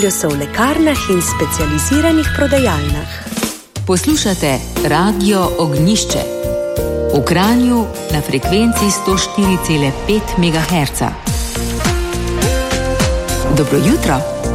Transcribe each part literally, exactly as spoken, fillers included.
so v lekarnah in specializiranih prodajalnah. Poslušate Radio Ognjišče. V Kranju na frekvenci sto štiri cela pet megaherca. Dobro jutro.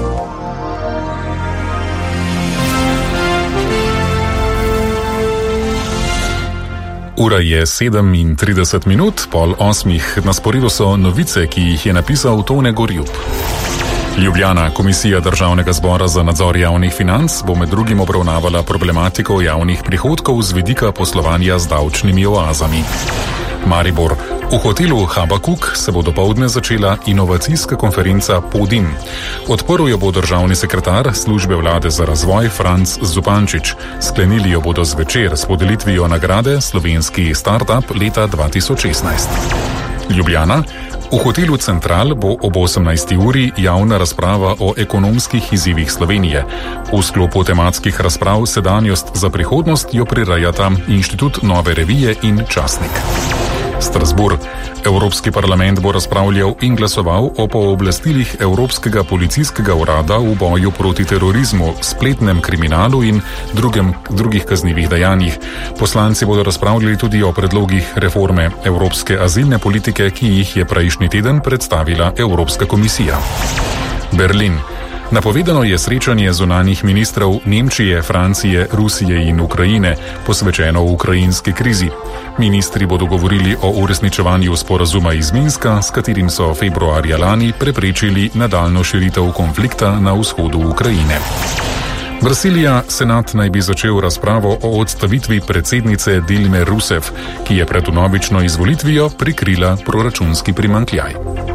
Ura je sedemintrideset minut, pol osmih. Na sporedu so novice, ki jih je napisal Tone Gorjup. Ljubljana, Komisija Državnega zbora za nadzor javnih financ, bo med drugim obravnavala problematiko javnih prihodkov z vidika poslovanja z davčnimi oazami. Maribor. V hotelu Habakuk se bo dopoldne začela inovacijska konferenca Podin. Odprl jo bo državni sekretar službe vlade za razvoj Franc Zupančič. Sklenili jo bodo zvečer s podelitvijo nagrade Slovenski startup leta dva tisoč šestnajst. Ljubljana. V hotelu Central bo ob osemnajsti uri javna razprava o ekonomskih izzivih Slovenije. V sklopu tematskih razprav Sedanjost za prihodnost jo prirejata Inštitut Nove revije in Časnik. Strasbourg. Evropski parlament bo razpravljal in glasoval o pooblastilih Evropskega policijskega urada v boju proti terorizmu, spletnem kriminalu in drugem, drugih kaznivih dejanjih. Poslanci bodo razpravljali tudi o predlogih reforme evropske azilne politike, ki jih je prejšnji teden predstavila Evropska komisija. Berlin. Napovedano je srečanje zunanjih ministrov Nemčije, Francije, Rusije in Ukrajine, posvečeno v ukrajinski krizi. Ministri bodo govorili o uresničevanju sporazuma iz Minska, s katerim so februarja lani preprečili nadaljnjo širitev konflikta na vzhodu Ukrajine. Brazilija, senat naj bi začel razpravo o odstavitvi predsednice Dilme Rousseff, ki je pred vnovično izvolitvijo prikrila proračunski primanjkljaj.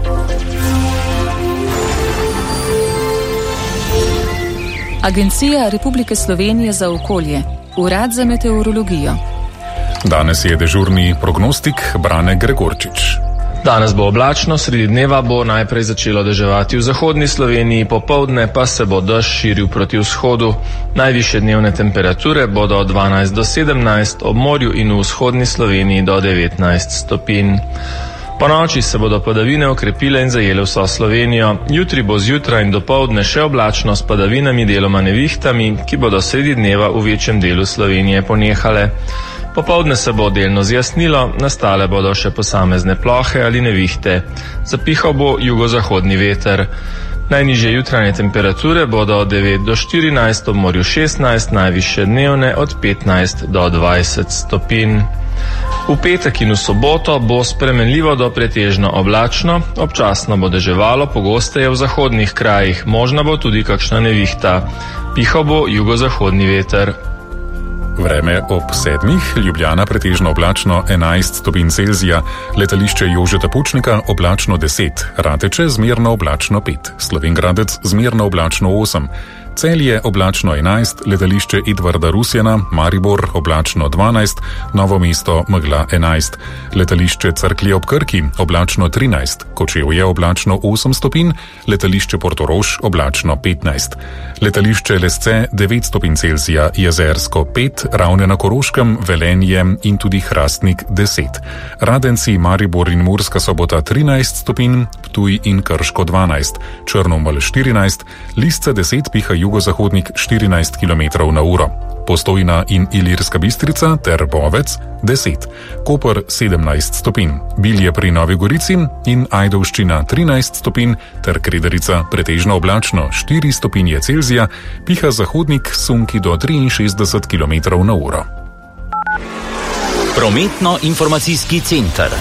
Agencija Republike Slovenije za okolje, Urad za meteorologijo. Danes je dežurni prognostik Brane Gregorčič. Danes bo oblačno, sredi dneva bo najprej začelo deževati v zahodni Sloveniji, popoldne pa se bo dež širil proti vzhodu. Najvišje dnevne temperature bodo od dvanajst do sedemnajst, ob morju in v vzhodni Sloveniji do devetnajst stopinj. Po noči se bodo padavine okrepile in zajele vso Slovenijo. Jutri bo zjutraj in dopoldne še oblačno s padavinami, deloma nevihtami, ki bodo sredi dneva v večjem delu Slovenije ponehale. Popoldne se bo delno zjasnilo, nastale bodo še posamezne plohe ali nevihte. Zapihal bo jugozahodni veter. Najnižje jutranje temperature bodo od devet do štirinajst, ob morju šestnajst, najvišje dnevne od petnajst do dvajset stopinj. V petek in v soboto bo spremenljivo do pretežno oblačno, občasno bo deževalo, pogosteje v zahodnih krajih, možna bo tudi kakšna nevihta. Pihal bo jugozahodni veter. Vreme ob sedmih, Ljubljana pretežno oblačno enajst stopinj Celzija, letališče Jožeta Pučnika oblačno deset, Rateče zmerno oblačno pet, Slovenj Gradec zmerno oblačno osem, Celje oblačno enajst, letališče Edvarda Rusjana, Maribor oblačno dvanajst, Novo mesto megla enajst, letališče Cerklje ob Krki oblačno trinajst, Kočevje oblačno osem stopinj, letališče Portorož oblačno petnajst, letališče Lesce devet stopinj Celzija, Jezersko pet, Ravne na Koroškem, Velenje in tudi Hrastnik deset, Radenci, Maribor in Murska Sobota trinajst stopinj, Ptuj in Krško dvanajst, Črnomelj štirinajst, Lisce deset, piha jugozahodnik štirinajst kilometrov na uro, Postojna in Ilirska Bistrica ter Bovec deset, Koper sedemnajst stopinj, Bilje pri Novi Gorici in Ajdovščina trinajst stopinj ter Krederica pretežno oblačno štiri stopinje Celzija, piha zahodnik sunki do triinšestdeset kilometrov na uro. Prometno-informacijski center.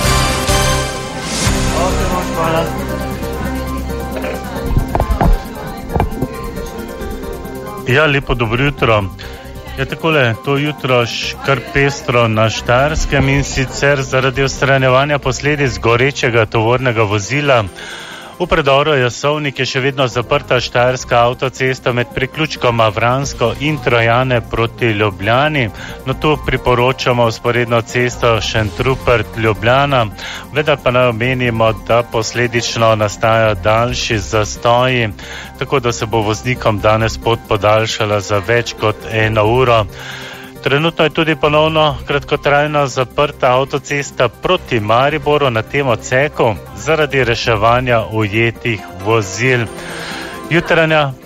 Ja, lepo dobro jutro. Je takole, to jutro kar pestro na Štajerskem in sicer zaradi odstranjevanja posledic gorečega tovornega vozila. V predoru Jasovnik je še vedno zaprta štajerska avtocesta med priključkoma Vransko in Trojane proti Ljubljani. No, tu priporočamo vzporedno cesto Šentrupert-Ljubljana, vendar pa naj omenimo, da posledično nastajajo daljši zastoji, tako da se bo voznikom danes pot podaljšala za več kot eno uro. Trenutno je tudi ponovno kratkotrajno zaprta avtocesta proti Mariboru na tem odseku zaradi reševanja ujetih vozil. Jutranja